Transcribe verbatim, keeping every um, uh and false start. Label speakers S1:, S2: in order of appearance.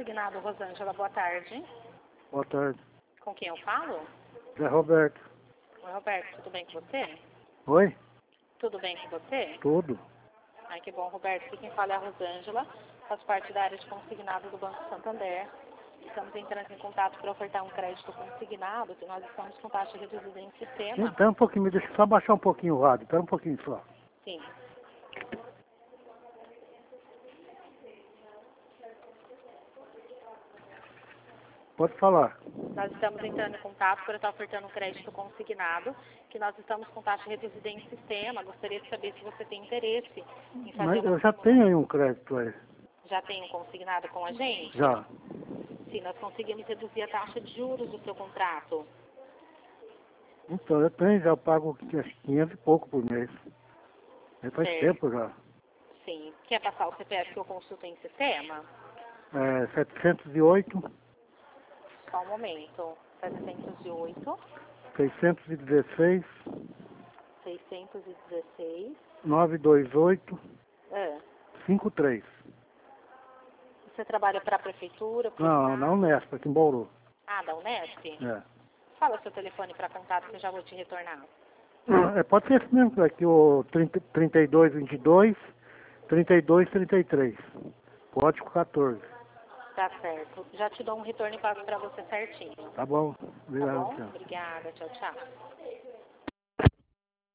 S1: consignado Rosângela, boa tarde.
S2: Boa tarde.
S1: Com quem eu falo?
S2: É Roberto.
S1: Oi, Roberto, tudo bem com você?
S2: Oi?
S1: Tudo bem com você?
S2: Tudo.
S1: Ai, que bom, Roberto. Aqui quem fala é a Rosângela, faz parte da área de consignado do Banco Santander. Estamos entrando em contato para ofertar um crédito consignado, que nós estamos com taxa reduzida em sistema.
S2: Espera um pouquinho, me deixa só baixar um pouquinho o rádio. Espera um pouquinho só.
S1: Sim.
S2: Pode falar.
S1: Nós estamos entrando em contato para estar ofertando um crédito consignado, que nós estamos com taxa reduzida em sistema. Gostaria de saber se você tem interesse em fazer
S2: Mas
S1: uma
S2: eu já
S1: simulação.
S2: tenho aí um crédito aí.
S1: Já tem um consignado com a gente?
S2: Já.
S1: Sim, nós conseguimos reduzir a taxa de juros do seu contrato.
S2: Então, eu tenho, já pago quinhentos e pouco por mês. Já faz
S1: Certo.
S2: tempo já.
S1: Sim. Quer passar o C P F que eu consulto em sistema?
S2: É setecentos e oito,
S1: Só um momento. setecentos e oito,
S2: seiscentos e dezesseis,
S1: seiscentos e dezesseis.
S2: novecentos e vinte e oito,
S1: Ah,
S2: cinquenta e três.
S1: você trabalha para a prefeitura? Pro
S2: Não,
S1: estado?
S2: na Unesp, aqui em Bauru.
S1: Ah, da Unesp?
S2: É.
S1: Fala o seu telefone para contato que eu já vou te retornar.
S2: É, pode ser esse mesmo, aqui o trinta, trinta e dois, vinte e dois, trinta e dois, trinta e três. Código quatorze.
S1: Tá certo. Já te dou um retorno e passo para você certinho.
S2: Tá bom?
S1: Tá
S2: Obrigado,
S1: bom?
S2: tchau.
S1: Obrigada. Tchau, tchau.